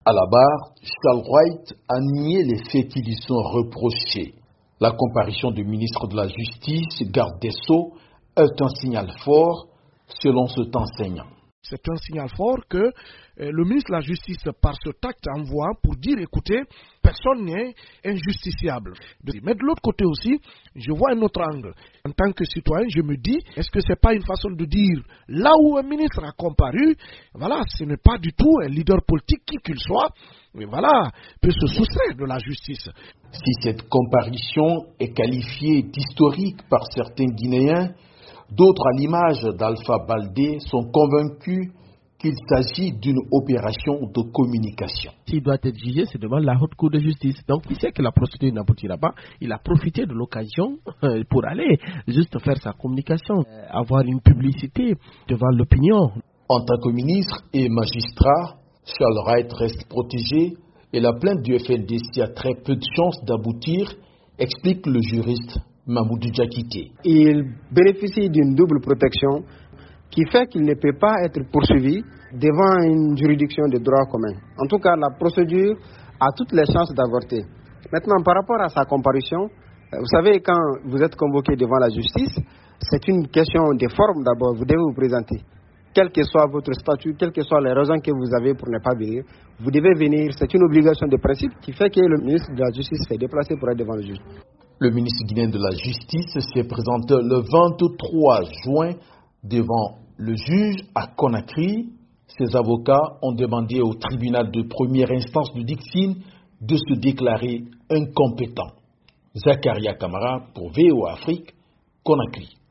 À la barre, Charles White a nié les faits qui lui sont reprochés. La comparution du ministre de la Justice, garde des Sceaux, est un signal fort selon cet enseignant. C'est un signal fort que le ministre de la Justice, par ce acte, envoie pour dire, écoutez, personne n'est injusticiable. Mais de l'autre côté aussi, je vois un autre angle. En tant que citoyen, je me dis, est-ce que ce n'est pas une façon de dire, là où un ministre a comparu, voilà, ce n'est pas du tout un leader politique, qui qu'il soit, mais voilà, peut se soustraire de la justice. Si cette comparution est qualifiée d'historique par certains Guinéens, d'autres, à l'image d'Alpha Baldé, sont convaincus qu'il s'agit d'une opération de communication. S'il doit être jugé, c'est devant la haute cour de justice. Donc, il sait que la procédure n'aboutira pas. Il a profité de l'occasion pour aller juste faire sa communication, avoir une publicité devant l'opinion. En tant que ministre et magistrat, Charles White reste protégé et la plainte du FNDC a très peu de chances d'aboutir, explique le juriste Mamoudou Diakité. Il bénéficie d'une double protection qui fait qu'il ne peut pas être poursuivi devant une juridiction de droit commun. En tout cas, la procédure a toutes les chances d'avorter. Maintenant, par rapport à sa comparution, vous savez, quand vous êtes convoqué devant la justice, c'est une question de forme d'abord. Vous devez vous présenter. Quel que soit votre statut, quelles que soient les raisons que vous avez pour ne pas venir, vous devez venir. C'est une obligation de principe qui fait que le ministre de la Justice s'est déplacé pour être devant le juge. Le ministre guinéen de la Justice s'est présenté le 23 juin devant le juge à Conakry. Ses avocats ont demandé au tribunal de première instance de Dixine de se déclarer incompétent. Zakaria Kamara pour VOA Afrique, Conakry.